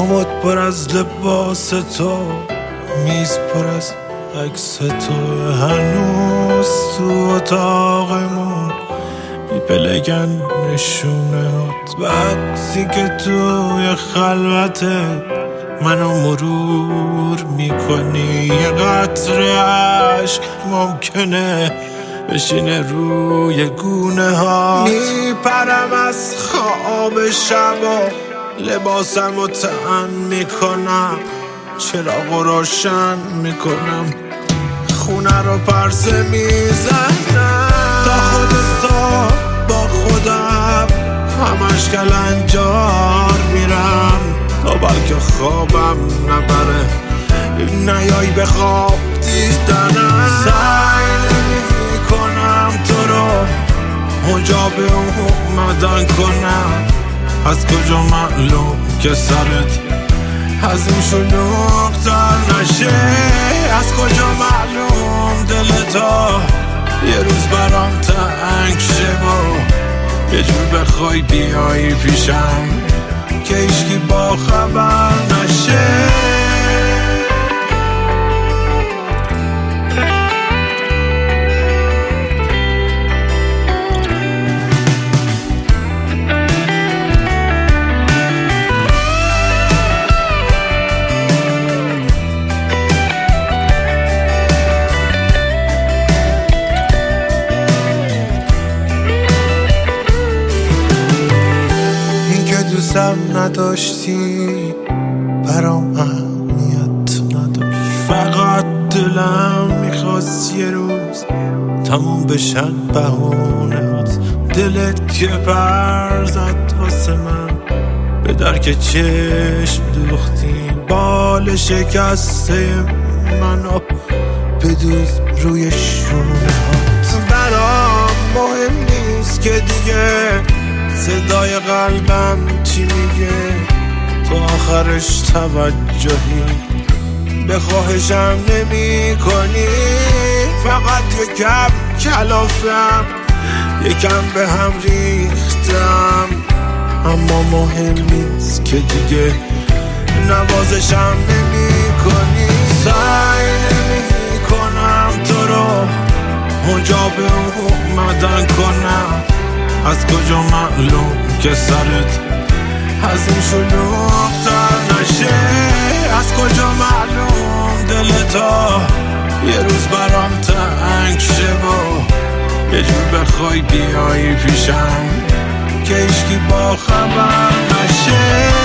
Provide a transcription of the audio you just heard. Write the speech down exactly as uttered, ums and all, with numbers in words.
کاموت پر از لباس تو، میز پر از عکس تو، هنوز تو اتاقمون میپلگن نشونه هات. وقتی که توی خلوته منو مرور میکنی، یه قطره عشق ممکنه بشینه روی گونه ها. میپرم از خواب شبا، لباسمو تن میکنم، چراغو روشن میکنم، خونه رو پرسه میزنم، تا خود صبح با خودم همش کلنجار میرم، تا بلکه خوابم نبره نیای به خواب دیدنم. سعی نمی کنم تو رو مجاب اومدن کنم، از کجا معلوم که سرت از این شلوغ تر نشه، از کجا معلوم دلتا یه روز برام تنگ شه و یه جور بخوای بیایی پیشم که هیچکی با خبر نشه. دوستم نداشتی برام اهمیت نداشت، فقط دلم میخواست یه روز تموم بشن بهونهات. دلت که پر زد واسه من به درک چشم دوختی، بال شکسته منو بدوز روی شونهات. برام مهم نیست که دیگه صدای قلبم چی میگه، تو آخرش توجهی به خواهشم نمی کنی، فقط یکم کلافم یکم به هم ریختم، اما مهم نیست که دیگه نوازشم نمی کنی. سعی نمی کنم تو رو مجاب اومدن کنم، از کجا معلوم که سرت از این شلوغ تر نشه، از کجا معلوم دلتا یه روز برام تنگ شه و یه جور بخوای بیایی پیشم که هیچکی با خبر نشه.